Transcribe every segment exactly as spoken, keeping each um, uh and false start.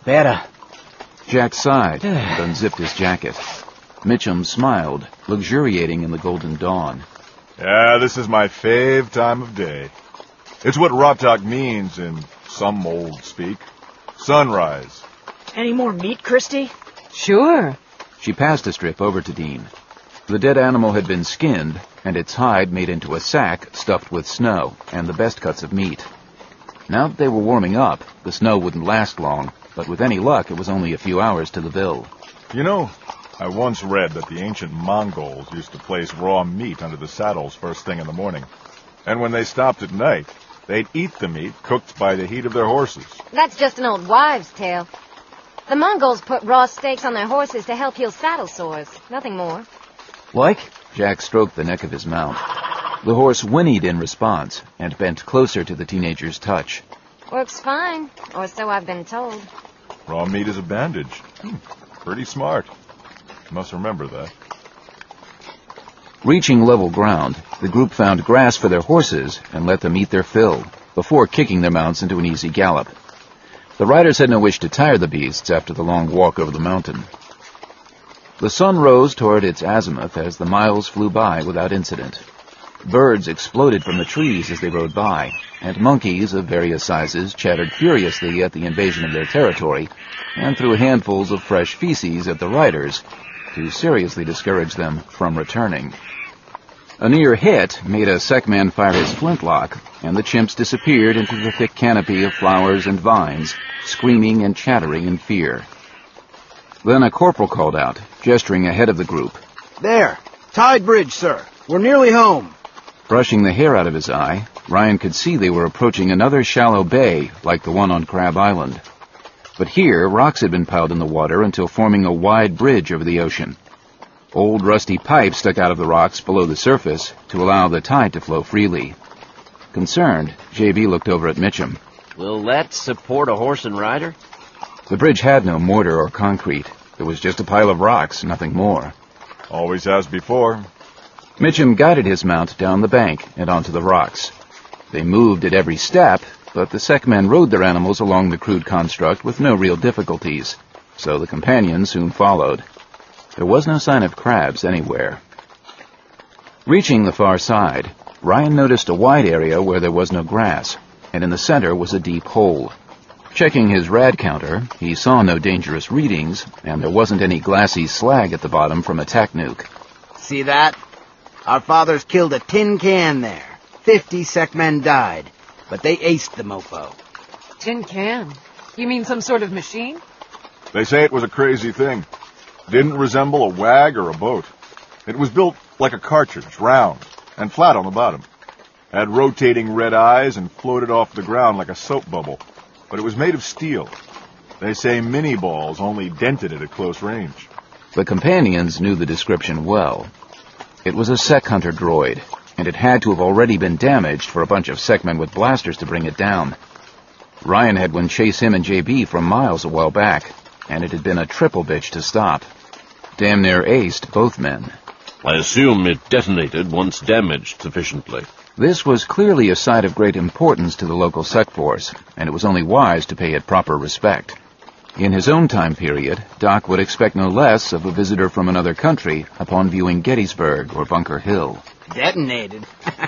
Better. Jack sighed and unzipped his jacket. Mitchum smiled, luxuriating in the golden dawn. Yeah, this is my fave time of day. It's what Rotok means in some old speak. Sunrise. Any more meat, Christy? Sure. She passed a strip over to Dean. The dead animal had been skinned, and its hide made into a sack stuffed with snow and the best cuts of meat. Now that they were warming up, the snow wouldn't last long, but with any luck, it was only a few hours to the Ville. You know, I once read that the ancient Mongols used to place raw meat under the saddles first thing in the morning. And when they stopped at night, they'd eat the meat cooked by the heat of their horses. That's just an old wives' tale. The Mongols put raw steaks on their horses to help heal saddle sores. Nothing more. Like? Jack stroked the neck of his mount. The horse whinnied in response and bent closer to the teenager's touch. Works fine, or so I've been told. Raw meat is a bandage. Hmm, pretty smart. Must remember that. Reaching level ground, the group found grass for their horses and let them eat their fill, before kicking their mounts into an easy gallop. The riders had no wish to tire the beasts after the long walk over the mountain. The sun rose toward its azimuth as the miles flew by without incident. Birds exploded from the trees as they rode by, and monkeys of various sizes chattered furiously at the invasion of their territory and threw handfuls of fresh feces at the riders to seriously discourage them from returning. A near hit made a Sekman fire his flintlock, and the chimps disappeared into the thick canopy of flowers and vines, screaming and chattering in fear. Then a corporal called out, gesturing ahead of the group. There! Tide Bridge, sir. We're nearly home. Brushing the hair out of his eye, Ryan could see they were approaching another shallow bay like the one on Crab Island. But here, rocks had been piled in the water until forming a wide bridge over the ocean. Old rusty pipes stuck out of the rocks below the surface to allow the tide to flow freely. Concerned, J B looked over at Mitchum. Will that support a horse and rider? The bridge had no mortar or concrete. It was just a pile of rocks, nothing more. Always has before. Mitchum guided his mount down the bank and onto the rocks. They moved at every step, but the Sekmen rode their animals along the crude construct with no real difficulties, so the companions soon followed. There was no sign of crabs anywhere. Reaching the far side, Ryan noticed a wide area where there was no grass, and in the center was a deep hole. Checking his rad counter, he saw no dangerous readings, and there wasn't any glassy slag at the bottom from a tac nuke. See that? Our fathers killed a tin can there. Fifty Sekmen died, but they aced the mofo. Tin can? You mean some sort of machine? They say it was a crazy thing. Didn't resemble a wag or a boat. It was built like a cartridge, round, and flat on the bottom. Had rotating red eyes and floated off the ground like a soap bubble. But it was made of steel. They say mini balls only dented it at close range. The companions knew the description well. It was a Sek Hunter droid, and it had to have already been damaged for a bunch of Sekmen with blasters to bring it down. Ryan had one chase him and J B from miles a while back, and it had been a triple bitch to stop. Damn near aced both men. I assume it detonated once damaged sufficiently. This was clearly a site of great importance to the local Sek force, and it was only wise to pay it proper respect. In his own time period, Doc would expect no less of a visitor from another country upon viewing Gettysburg or Bunker Hill. Detonated?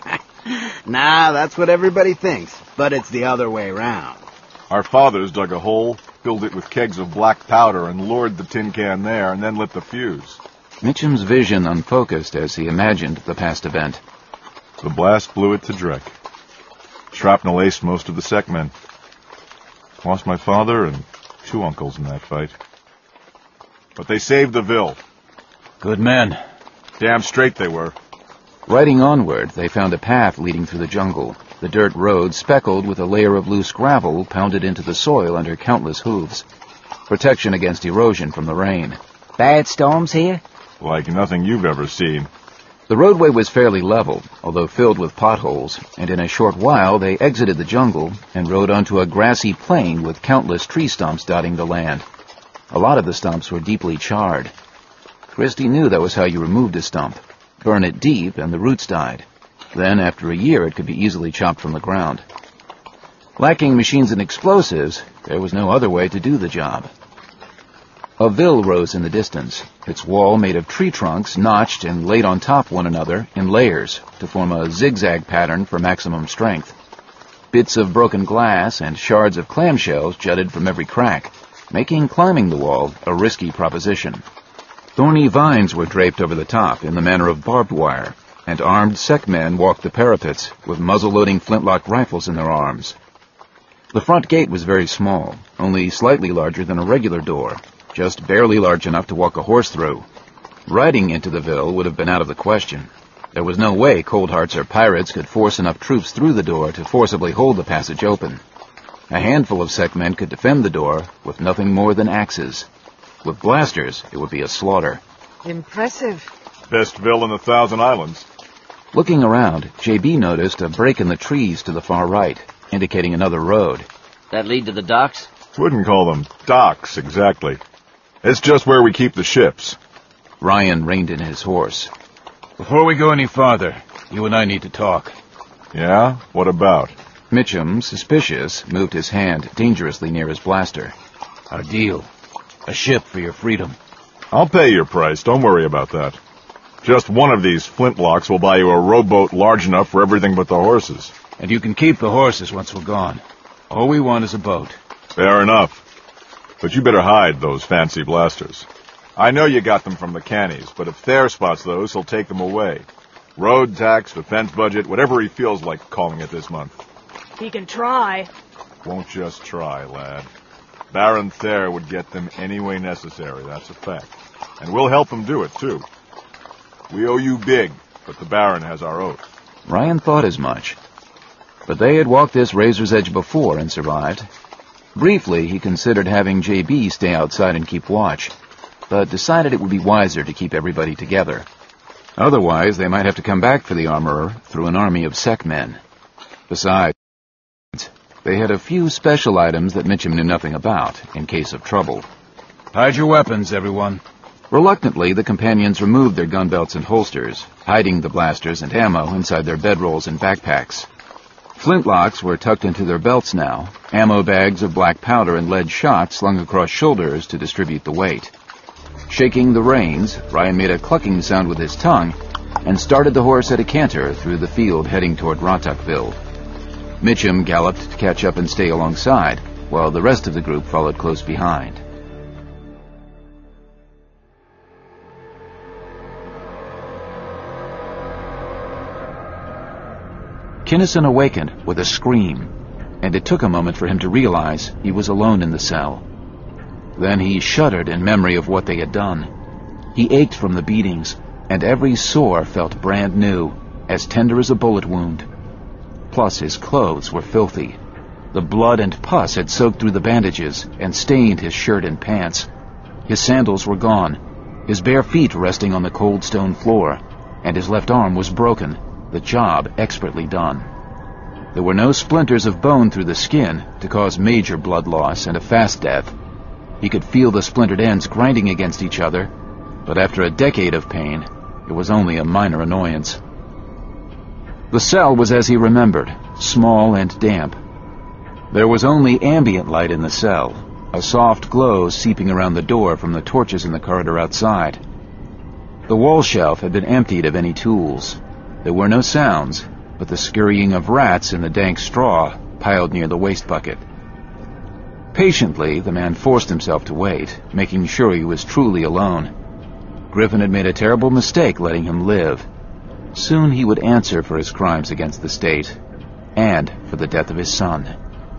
Nah, that's what everybody thinks, but it's the other way round. Our fathers dug a hole, filled it with kegs of black powder, and lured the tin can there, and then lit the fuse. Mitchum's vision unfocused as he imagined the past event. The blast blew it to dreck. Shrapnel aced most of the Sekmen. Lost my father and two uncles in that fight. But they saved the Ville. Good men. Damn straight they were. Riding onward, they found a path leading through the jungle, the dirt road speckled with a layer of loose gravel pounded into the soil under countless hooves. Protection against erosion from the rain. Bad storms here? Like nothing you've ever seen. The roadway was fairly level, although filled with potholes, and in a short while they exited the jungle and rode onto a grassy plain with countless tree stumps dotting the land. A lot of the stumps were deeply charred. Christy knew that was how you removed a stump. Burn it deep and the roots died. Then, after a year, it could be easily chopped from the ground. Lacking machines and explosives, There was no other way to do the job. A vill rose in the distance, its wall made of tree trunks notched and laid on top one another in layers to form a zigzag pattern for maximum strength. Bits of broken glass and shards of clamshells jutted from every crack, making climbing the wall a risky proposition. Thorny vines were draped over the top in the manner of barbed wire, and armed sec men walked the parapets with muzzle-loading flintlock rifles in their arms. The front gate was very small, only slightly larger than a regular door, just barely large enough to walk a horse through. Riding into the vill would have been out of the question. There was no way Cold Hearts or pirates could force enough troops through the door to forcibly hold the passage open. A handful of sec men could defend the door with nothing more than axes. With blasters, it would be a slaughter. Impressive. Best vill in the Thousand Islands. Looking around, J B noticed a break in the trees to the far right, indicating another road. That lead to the docks? Wouldn't call them docks, exactly. It's just where we keep the ships. Ryan reined in his horse. Before we go any farther, you and I need to talk. Yeah? What about? Mitchum, suspicious, moved his hand dangerously near his blaster. Our deal. A ship for your freedom. I'll pay your price, don't worry about that. Just one of these flintlocks will buy you a rowboat large enough for everything but the horses. And you can keep the horses once we're gone. All we want is a boat. Fair enough. But you better hide those fancy blasters. I know you got them from the cannies, but if Thayer spots those, he'll take them away. Road tax, defense budget, whatever he feels like calling it this month. He can try. Won't just try, lad. Baron Thayer would get them any way necessary, that's a fact. And we'll help him do it, too. We owe you big, but the Baron has our oath. Ryan thought as much. But they had walked this razor's edge before and survived. Briefly, he considered having J B stay outside and keep watch, but decided it would be wiser to keep everybody together. Otherwise, they might have to come back for the armorer through an army of sec men. Besides, they had a few special items that Mitchum knew nothing about, in case of trouble. Hide your weapons, everyone. Reluctantly, the companions removed their gun belts and holsters, hiding the blasters and ammo inside their bedrolls and backpacks. Flintlocks were tucked into their belts now, ammo bags of black powder and lead shot slung across shoulders to distribute the weight. Shaking the reins, Ryan made a clucking sound with his tongue and started the horse at a canter through the field heading toward Rotuckville. Mitchum galloped to catch up and stay alongside, while the rest of the group followed close behind. Kinnison awakened with a scream, and it took a moment for him to realize he was alone in the cell. Then he shuddered in memory of what they had done. He ached from the beatings, and every sore felt brand new, as tender as a bullet wound. Plus his clothes were filthy. The blood and pus had soaked through the bandages and stained his shirt and pants. His sandals were gone, his bare feet resting on the cold stone floor, and his left arm was broken, the job expertly done. There were no splinters of bone through the skin to cause major blood loss and a fast death. He could feel the splintered ends grinding against each other, but after a decade of pain, it was only a minor annoyance. The cell was as he remembered, small and damp. There was only ambient light in the cell, a soft glow seeping around the door from the torches in the corridor outside. The wall shelf had been emptied of any tools. There were no sounds, but the scurrying of rats in the dank straw piled near the waste bucket. Patiently, the man forced himself to wait, making sure he was truly alone. Griffin had made a terrible mistake letting him live. Soon he would answer for his crimes against the state, and for the death of his son.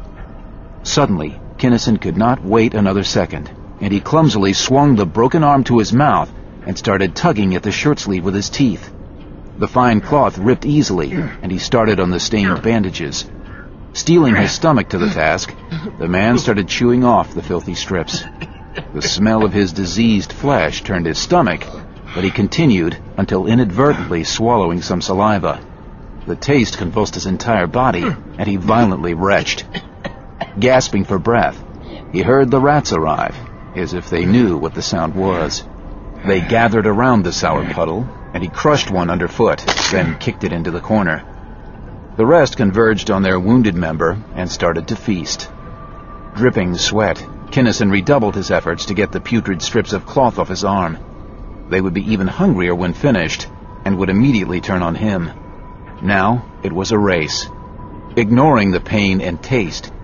Suddenly, Kinnison could not wait another second, and he clumsily swung the broken arm to his mouth and started tugging at the shirt sleeve with his teeth. The fine cloth ripped easily, and he started on the stained bandages. Steeling his stomach to the task, the man started chewing off the filthy strips. The smell of his diseased flesh turned his stomach, but he continued until inadvertently swallowing some saliva. The taste convulsed his entire body, and he violently retched. Gasping for breath, he heard the rats arrive, as if they knew what the sound was. They gathered around the sour puddle, and he crushed one underfoot, then kicked it into the corner. The rest converged on their wounded member and started to feast. Dripping sweat, Kinnison redoubled his efforts to get the putrid strips of cloth off his arm. They would be even hungrier when finished, and would immediately turn on him. Now it was a race. Ignoring the pain and taste,